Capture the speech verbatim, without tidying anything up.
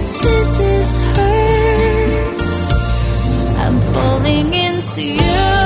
hurts, this is hers. I'm falling into you.